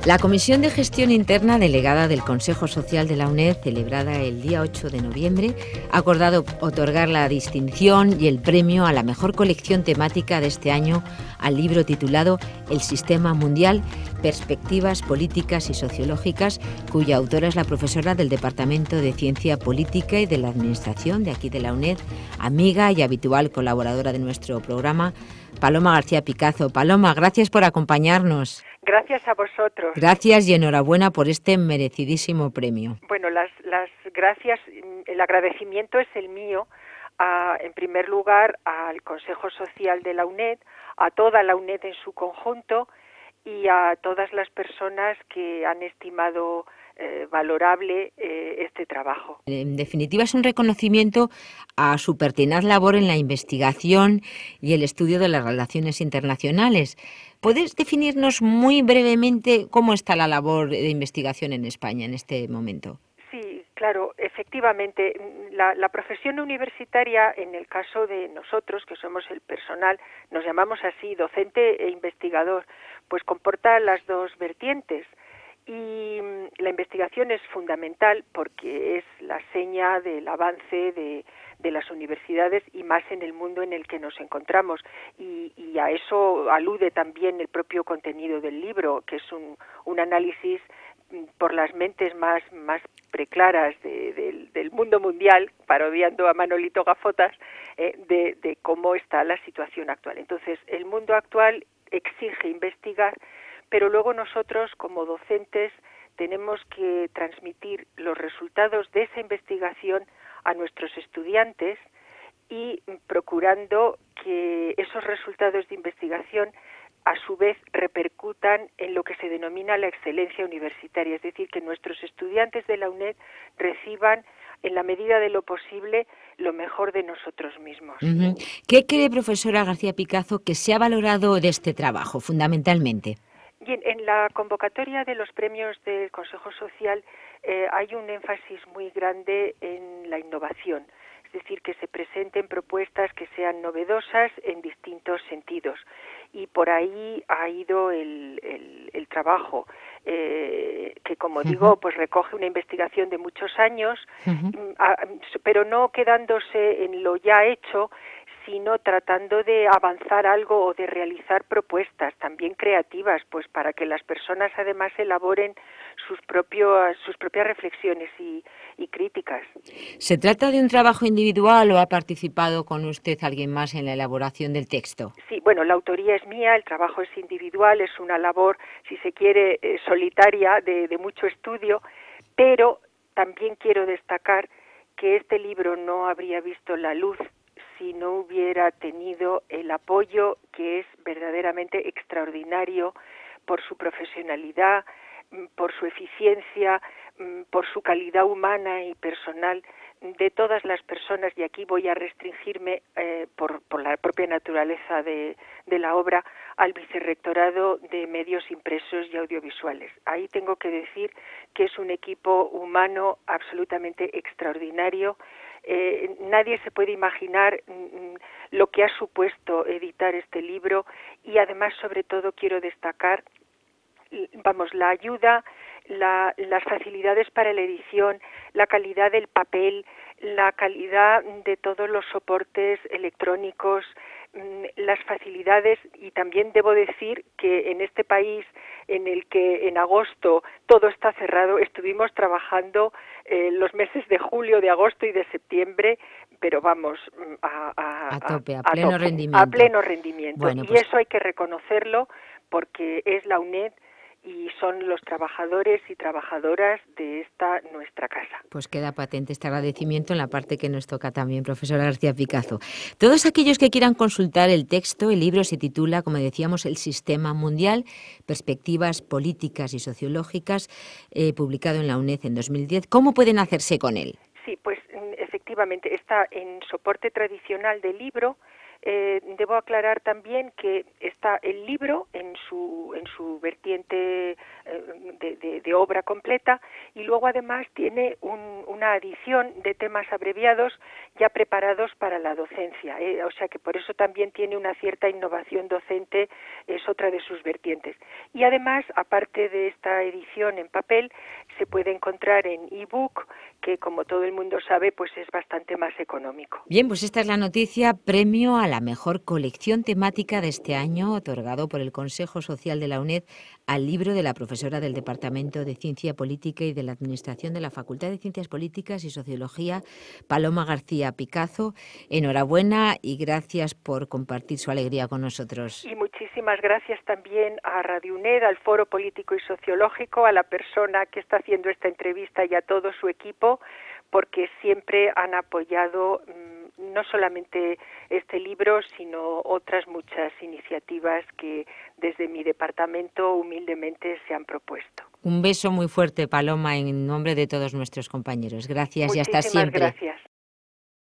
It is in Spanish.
La Comisión de Gestión Interna delegada del Consejo Social de la UNED, celebrada el día 8 de noviembre, ha acordado otorgar la distinción y el premio a la mejor colección temática de este año al libro titulado El Sistema Mundial, Perspectivas Políticas y Sociológicas, cuya autora es la profesora del Departamento de Ciencia Política y de la Administración de aquí de la UNED, amiga y habitual colaboradora de nuestro programa, Paloma García Picazo. Paloma, gracias por acompañarnos. Gracias a vosotros. Gracias y enhorabuena por este merecidísimo premio. Bueno, las gracias, el agradecimiento es el mío, en primer lugar al Consejo Social de la UNED, a toda la UNED en su conjunto y a todas las personas que han estimado valorable este trabajo. En definitiva, es un reconocimiento a su pertinaz labor en la investigación y el estudio de las relaciones internacionales. ¿Puedes definirnos muy brevemente cómo está la labor de investigación en España en este momento? Sí, claro, efectivamente, la profesión universitaria, en el caso de nosotros, que somos el personal, nos llamamos así, docente e investigador, pues comporta las dos vertientes. Y la investigación es fundamental porque es la seña del avance de las universidades y más en el mundo en el que nos encontramos. Y a eso alude también el propio contenido del libro, que es un análisis por las mentes más preclaras del mundo mundial, parodiando a Manolito Gafotas, de cómo está la situación actual. Entonces, el mundo actual exige investigar, pero luego nosotros, como docentes, tenemos que transmitir los resultados de esa investigación a nuestros estudiantes y procurando que esos resultados de investigación a su vez repercutan en lo que se denomina la excelencia universitaria, es decir, que nuestros estudiantes de la UNED reciban, en la medida de lo posible, lo mejor de nosotros mismos. Uh-huh. ¿Qué cree, profesora García Picazo, que se ha valorado de este trabajo, fundamentalmente? Bien, en la convocatoria de los premios del Consejo Social hay un énfasis muy grande en la innovación, es decir, que se presenten propuestas que sean novedosas en distintos sentidos. Y por ahí ha ido el trabajo, que como digo, pues recoge una investigación de muchos años, pero no quedándose en lo ya hecho, sino tratando de avanzar algo o de realizar propuestas también creativas, pues para que las personas además elaboren sus propias reflexiones y críticas. ¿Se trata de un trabajo individual o ha participado con usted alguien más en la elaboración del texto? Sí, bueno, la autoría es mía, el trabajo es individual, es una labor, si se quiere, solitaria, de mucho estudio, pero también quiero destacar que este libro no habría visto la luz si no hubiera tenido el apoyo que es verdaderamente extraordinario por su profesionalidad, por su eficiencia, por su calidad humana y personal de todas las personas, y aquí voy a restringirme por la propia naturaleza de la obra al Vicerrectorado de Medios Impresos y Audiovisuales. Ahí tengo que decir que es un equipo humano absolutamente extraordinario. Nadie se puede imaginar lo que ha supuesto editar este libro y además, sobre todo, quiero destacar la ayuda, las facilidades para la edición, la calidad del papel, la calidad de todos los soportes electrónicos, las facilidades, y también debo decir que en este país en el que en agosto todo está cerrado, estuvimos trabajando los meses de julio, de agosto y de septiembre, pero vamos, a tope, a pleno rendimiento. A pleno rendimiento. Bueno, pues, y eso hay que reconocerlo porque es la UNED y son los trabajadores y trabajadoras de esta nuestra casa. Pues queda patente este agradecimiento en la parte que nos toca también, profesora García Picazo. Todos aquellos que quieran consultar el texto, el libro se titula, como decíamos, El Sistema Mundial, Perspectivas Políticas y Sociológicas, publicado en la UNED en 2010. ¿Cómo pueden hacerse con él? Sí, pues efectivamente está en soporte tradicional del libro. Debo aclarar también que está el libro en su vertiente de obra completa, y luego además tiene una adición de temas abreviados ya preparados para la docencia, o sea que por eso también tiene una cierta innovación docente, es otra de sus vertientes. Y además, aparte de esta edición en papel, se puede encontrar en ebook, que como todo el mundo sabe, pues es bastante más económico. Bien, pues esta es la noticia, premio a la mejor colección temática de este año, otorgado por el Consejo Social de la UNED al libro de la profesora del Departamento de Ciencia Política y de la Administración de la Facultad de Ciencias Políticas y Sociología, Paloma García Picazo. Enhorabuena y gracias por compartir su alegría con nosotros. Y muchísimas gracias también a Radio UNED, al Foro Político y Sociológico, a la persona que está haciendo esta entrevista y a todo su equipo, porque siempre han apoyado no solamente este libro, sino otras muchas iniciativas que desde mi departamento humildemente se han propuesto. Un beso muy fuerte, Paloma, en nombre de todos nuestros compañeros. Gracias y hasta siempre. Muchísimas gracias.